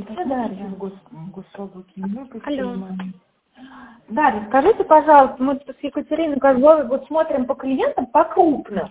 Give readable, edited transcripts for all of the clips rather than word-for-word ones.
Это Дарья. Алло. Дарья, скажите, пожалуйста, мы тут с Екатериной Козловой вот смотрим по клиентам по крупным.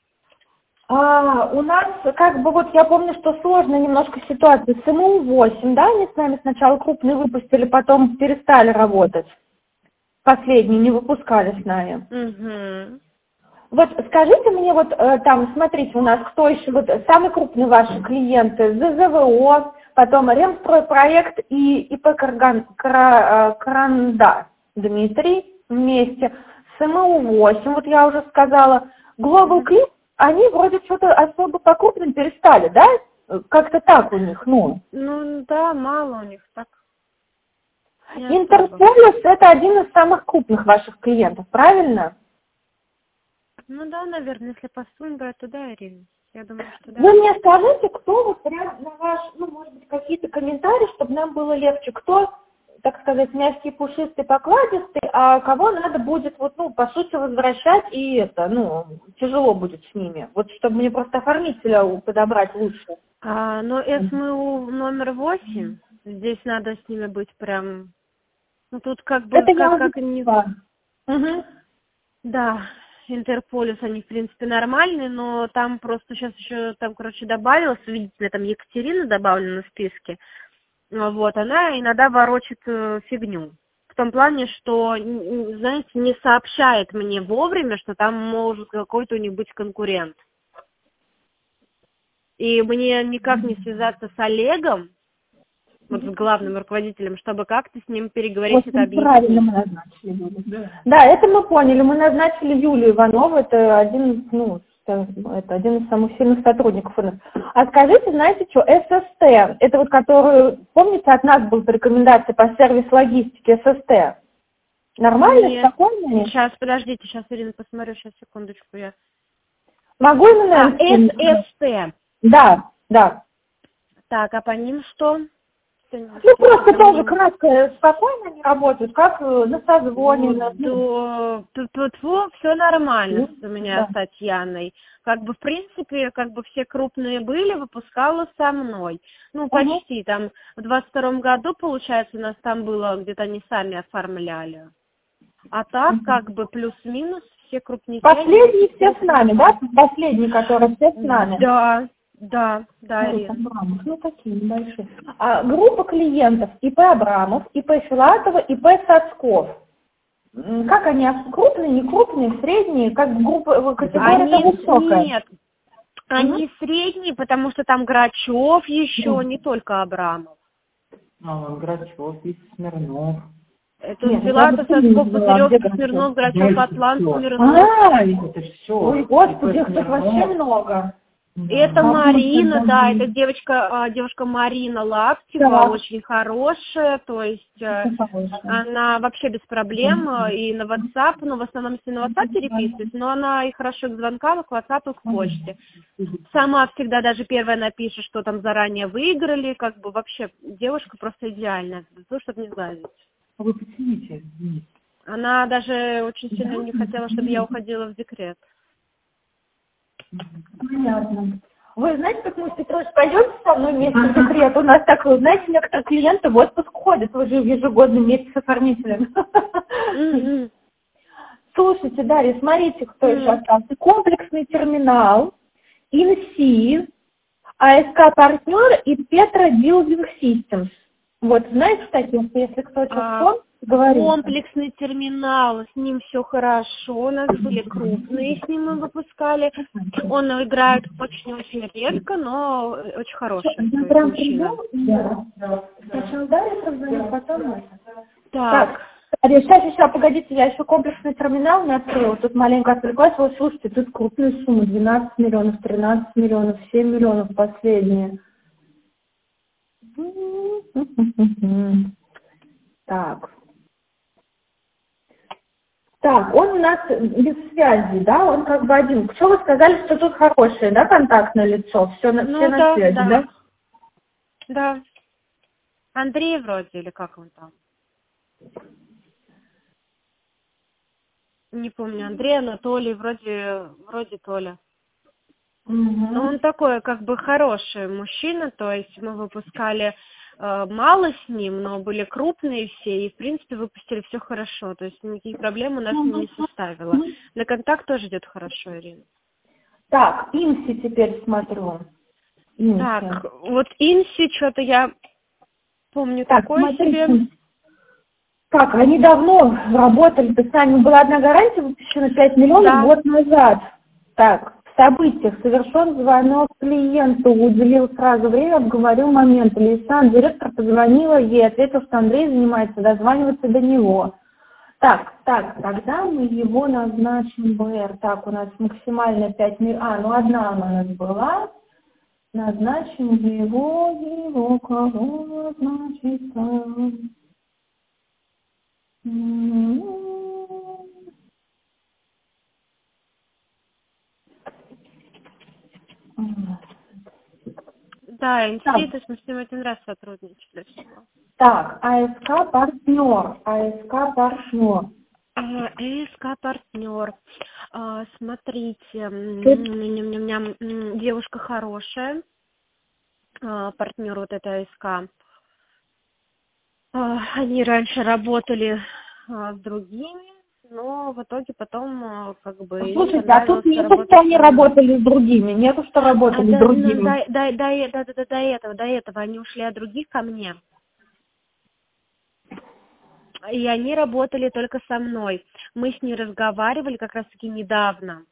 У нас, как бы, вот я помню, что сложная немножко ситуация с МУ-8, да, они с нами сначала крупные выпустили, потом перестали работать. Последние не выпускали с нами. Угу. Вот скажите мне, вот там, смотрите, у нас кто еще, вот самые крупные ваши клиенты, ЗЗВО, потом Ремстройпроект и ИП Каранда, Дмитрий, вместе, с МУ-8, вот я уже сказала, Global Clip, они вроде что-то особо по крупным перестали, да? Как-то так у них, ну. Ну да, мало у них так. Интерполис — это один из самых крупных ваших клиентов, правильно? Ну да, наверное, если по сумме брать, то да, Ирина. Я думаю, что да. Вы мне скажите, кто вот прям на ваш, ну, может быть, какие-то комментарии, чтобы нам было легче, кто, так сказать, мягкий, пушистый, покладистый, а кого надо будет, вот, ну, по сути, возвращать, и это, ну, тяжело будет с ними. Вот, чтобы мне просто оформителя подобрать лучше. Но СМУ номер 8, здесь надо с ними быть прям, ну, тут как бы, Это как они... Угу. Да, Интерполис, они, в принципе, нормальные, но там просто сейчас еще, там, короче, добавилось, видите, там Екатерина добавлена в списке, вот, она иногда ворочит фигню. В том плане, что, знаете, не сообщает мне вовремя, что там может какой-то у них быть конкурент. И мне никак не связаться с Олегом, вот с главным руководителем, чтобы как-то с ним переговорить, это объяснить. Правильно мы назначили Юлию. Да, это мы поняли. Мы назначили Юлию Иванову, это один, ну, это один из самых сильных сотрудников у нас. А скажите, знаете что, ССТ, это вот который, помните, от нас был по рекомендации по сервис-логистике ССТ. Нормально, Нет. спокойно? Сейчас, подождите, сейчас, Ирина, посмотрю, сейчас, секундочку, я... Могу именно... ССТ. Да, да. Так, а по ним что? Ну, просто тоже кратко, спокойно они работают, как на созвоне. Все нормально у меня да. с Татьяной. Как бы, в принципе, как бы все крупные были, выпускала со мной. Ну, почти, там, в 22-м году, получается, у нас там было, где-то они сами оформляли. А так, как бы, плюс-минус, все крупники. Последние все с нами, да? Последние, которые все с нами. Да, Ирина. Ну, такие небольшие. Группа клиентов ИП Абрамов, ИП Филатова, ИП Сацков. Как они? Крупные, не крупные, средние? Как группа, категория высокая? Нет, они средние, потому что там Грачев еще, не только Абрамов. Грачев, есть Смирнов. Это Филатов, Сацков, Пузырев, Смирнов, Грачев, Атлант, Смирнов. Это все. Ой, господи, их тут вообще много. Это Марина, да, это девушка Марина Лаптева, очень хорошая, то есть она вообще без проблем и на WhatsApp, ну, в основном если на WhatsApp переписываюсь, но она и хорошо к звонкам, и к WhatsApp, и к почте. Сама всегда даже первая напишет, что там заранее выиграли, как бы вообще девушка просто идеальная, чтобы не сглазить. Вы поцените. Она даже очень сильно не хотела, чтобы я уходила в декрет. Понятно. Вы знаете, как мы с Петрович пойдете со мной вместе в декрет? У нас так, знаете, некоторые клиенты в отпуск ходят уже в ежегодный месяц с оформителем. Слушайте, Дарья, смотрите, кто еще остался. Комплексный терминал, ИНСИ, АСК Партнер и Петра Building Systems. Вот, знаете таких, если кто что говорит? Комплексный терминал, с ним все хорошо, у нас были крупные, с ним мы выпускали. Он играет очень-очень редко, но очень хороший мужчина. Сначала Дарья прозвонит, потом Так. Сейчас, погодите, я еще комплексный терминал не открыла. Тут маленько отвлеклась. Вот слушайте, тут крупные суммы. 12 миллионов, 13 миллионов, 7 миллионов последние. Так, он у нас без связи, да? Он как бы один. Что вы сказали, что тут хорошее, да, контактное лицо? Все на связи, да? Да. Андрей вроде, или как он там? Не помню, Андрей, Анатолий, вроде Толя. Но он такой, как бы, хороший мужчина, то есть мы выпускали мало с ним, но были крупные все, и, в принципе, выпустили все хорошо. То есть никаких проблем у нас не составило. На контакт тоже идет хорошо, Ирина. Так, Инси теперь смотрю. Инси. Так, вот Инси, что-то я помню Так, такое смотрите. себе. Так, они давно работали, то есть с нами была одна гарантия, выпущена 5 миллионов год назад. Так, в событиях совершен звонок клиенту, уделил сразу время, обговорил момент. Лейсан, директор, позвонила ей, ответил, что Андрей занимается, дозваниваться до него. Так, тогда мы его назначим БР. Так, у нас максимально 5 миллионов. Ну одна она у нас была. Назначим его, кого назначить? Да, институт, то есть мы с ним один раз сотрудничали всего. Так, АСК партнер. АСК партнер. Смотрите, девушка хорошая, партнер вот эта АСК. Они раньше работали с другими, но в итоге потом как бы... Слушайте, а тут не то, что они работали с другими, нету, что работали с другими. До этого они ушли от других ко мне. И они работали только со мной. Мы с ней разговаривали как раз-таки недавно.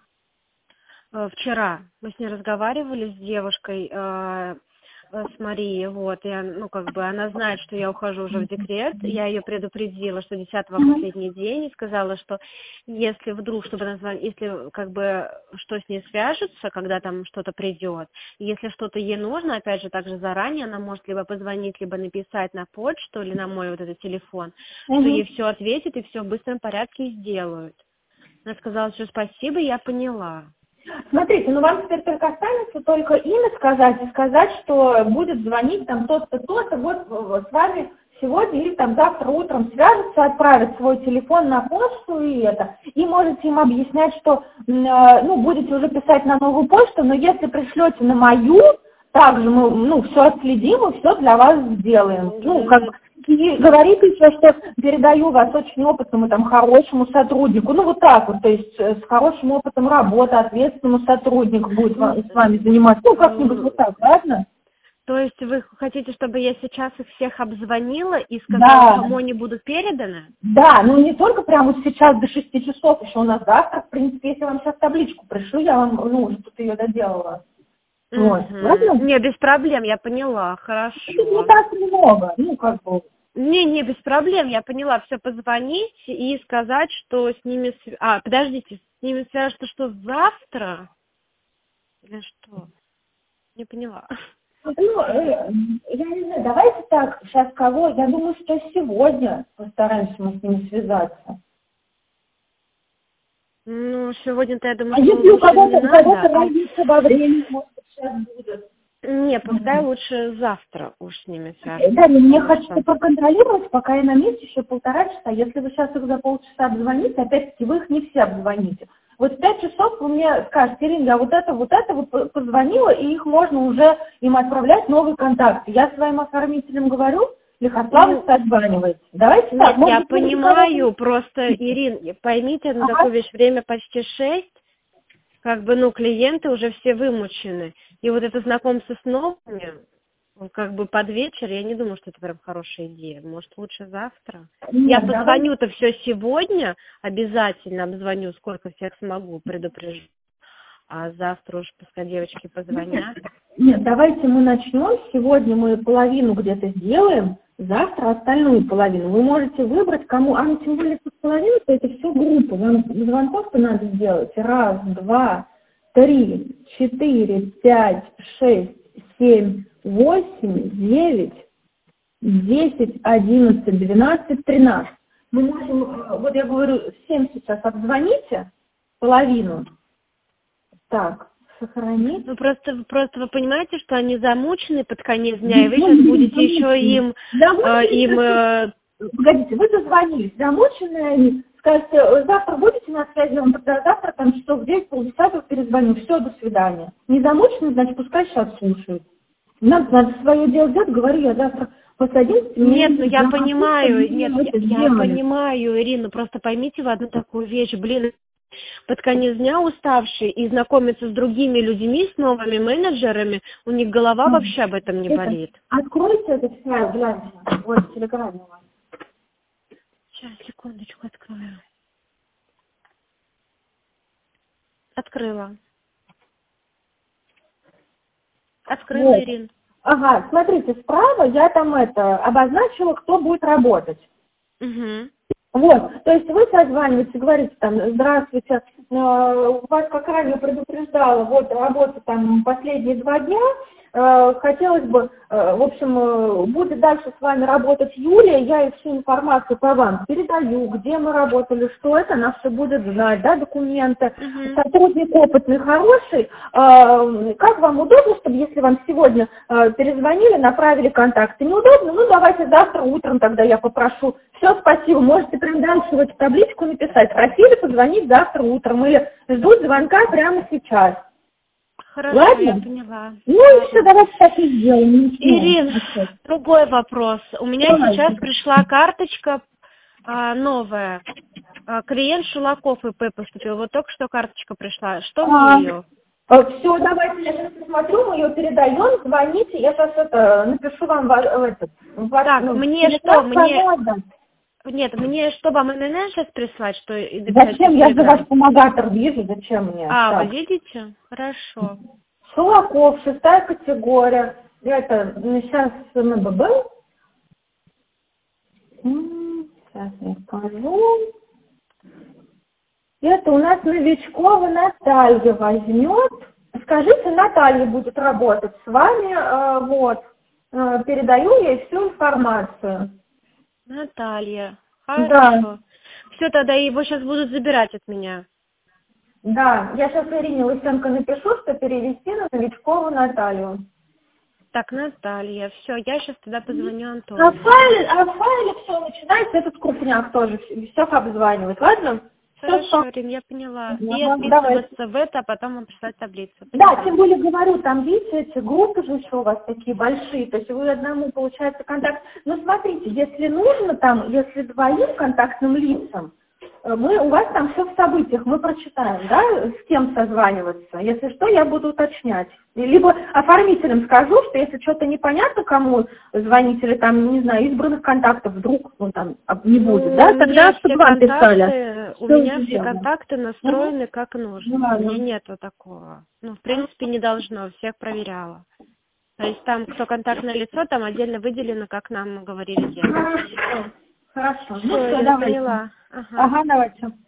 Вчера мы с ней разговаривали, с девушкой, с Марией, вот, и, она знает, что я ухожу уже в декрет, я ее предупредила, что 10-го последний день, и сказала, что если вдруг, если, что с ней свяжется, когда там что-то придет, если что-то ей нужно, опять же, также заранее, она может либо позвонить, либо написать на почту или на мой вот этот телефон, что ей все ответит и все в быстром порядке сделают. Она сказала, что спасибо, я поняла. Смотрите, вам теперь только останется только имя сказать, и сказать, что будет звонить там тот-то, то-то, вот с вами сегодня или там завтра утром свяжется, отправит свой телефон на почту и можете им объяснять, что, будете уже писать на новую почту, но если пришлете на мою, также мы, все отследим и все для вас сделаем. И говорит еще, что передаю вас очень опытному, хорошему сотруднику. Вот так вот, то есть с хорошим опытом работы, ответственному сотруднику будет с вами заниматься. Как-нибудь вот так, ладно? То есть вы хотите, чтобы я сейчас их всех обзвонила и сказала, кому они будут переданы? Да, не только прямо сейчас до 6 часов, еще у нас завтра, в принципе, если я вам сейчас табличку пришлю, я вам, что-то ее доделала. Вот, не, без проблем, я поняла, хорошо. Это не так много, Не, без проблем, я поняла, все, позвонить и сказать, что с ними... подождите, с ними свяжется, что завтра? Или что? Не поняла. Я не знаю, давайте так, сейчас кого? Я думаю, что сегодня постараемся мы с ними связаться. Сегодня-то я думаю, что если у кого-то разница во времени, может быть, сейчас будет. Не, пускай лучше завтра уж с ними свяжутся. Да, мне хочется проконтролировать, пока я на месте еще 1,5 часа. Если вы сейчас их за полчаса обзвоните, опять-таки вы их не все обзвоните. Вот в 5 часов вы мне скажете, Ирина, я вот это позвонила, и их можно уже им отправлять новые контакты. Я своим оформителям говорю, Лихослав созванивается. Давайте так. Я понимаю, просто, Ирин, поймите, на такую вещь время почти 6, клиенты уже все вымучены. И вот это знакомство с новыми, под вечер, я не думаю, что это прям хорошая идея. Может, лучше завтра? Я позвоню-то все сегодня, обязательно обзвоню, сколько всех смогу, предупрежу. А завтра уж пускай девочки позвонят. Нет, давайте мы начнем. Сегодня мы половину где-то сделаем, завтра остальную половину. Вы можете выбрать, кому... тем более тут половина, то это все группа. Вам звонков-то надо сделать. 1, 2, 3, 4, 5, 6, 7, 8, 9, 10, 11, 12, 13. Мы можем, я говорю, всем сейчас обзвоните половину. Так, сохранить. Просто вы понимаете, что они замучены под конец дня, и вы сейчас будете еще им... Погодите, вы дозвонились, замученные они, скажете, завтра будете на связи, я вам тогда завтра, часов в 9, полдесятого перезвоню, все, до свидания. Не замученные, значит, пускай сейчас слушают. Нам надо свое дело делать, говорю, я завтра посадимся. Нет, ну я понимаю, нет, я понимаю, Ирина, просто поймите вы одну такую вещь, блин, под конец дня уставшие и знакомиться с другими людьми, с новыми менеджерами, у них голова вообще об этом не болит. Откройте этот файл, гляньте, вот в Телеграме у вас. Сейчас, секундочку, открою. Открыла. Открыла, Вот. Ирин. Ага, смотрите, справа я там обозначила, кто будет работать. Угу. Вот, то есть вы созваниваете, говорите там, здравствуйте, вас как ранее предупреждала, вот работа там последние 2 дня, хотелось бы, в общем, будет дальше с вами работать Юлия, я ей всю информацию по вам передаю, где мы работали, что это, она все будет знать, да, документы, сотрудник опытный, хороший, как вам удобно, чтобы если вам сегодня перезвонили, направили контакты, неудобно, ну давайте завтра утром тогда я попрошу, все, спасибо, можете прям дальше в эту табличку написать, просили позвонить завтра утром или ждут звонка прямо сейчас. Хорошо, Ладно? я поняла. Ну и все, давайте так и сделаем. Ирин, другой вопрос. У меня сейчас пришла карточка новая. Клиент Шулаков ИП поступил. Вот только что карточка пришла. Что мне ее? Все, давайте я сейчас посмотрю, мы ее передаем, звоните, я сейчас напишу вам Так, мне что, Нет, мне что, вам ННН сейчас прислать, что и написать? Зачем? Я за ваш помогатор вижу, зачем мне? Вы видите? Хорошо. Шулаков, 6-я категория. Это сейчас МББ. Сейчас я скажу. Это у нас Новичкова Наталья возьмет. Скажите, Наталья будет работать с вами, вот. Передаю ей всю информацию. Наталья. Хорошо. Да. Все, тогда его сейчас будут забирать от меня. Да, я сейчас Ирине Лысенко напишу, что перевести на Новичкову Наталью. Так, Наталья, все, я сейчас тогда позвоню Антону. А в файле все начинается, этот крупняк тоже, всех обзванивать, ладно? Хорошо, Ирин, я поняла. И отписываться в это, а потом вам прислать таблицу. Да, тем более говорю, там, видите, эти группы же еще у вас такие большие, то есть вы одному, получается, контакт. Но смотрите, если нужно там, если 2 контактным лицам, у вас там все в событиях, мы прочитаем, да, с кем созваниваться. Если что, я буду уточнять. Либо оформителям скажу, что если что-то непонятно, кому звонить, или там, не знаю, избранных контактов вдруг там не будет, да, тогда чтобы вам писали. У меня все контакты настроены как нужно. У меня нету такого. Ну, в принципе, не должно, всех проверяла. То есть там, кто контактное лицо, там отдельно выделено, как нам говорили делать. Хорошо. Все, я поняла. Ага, давайте.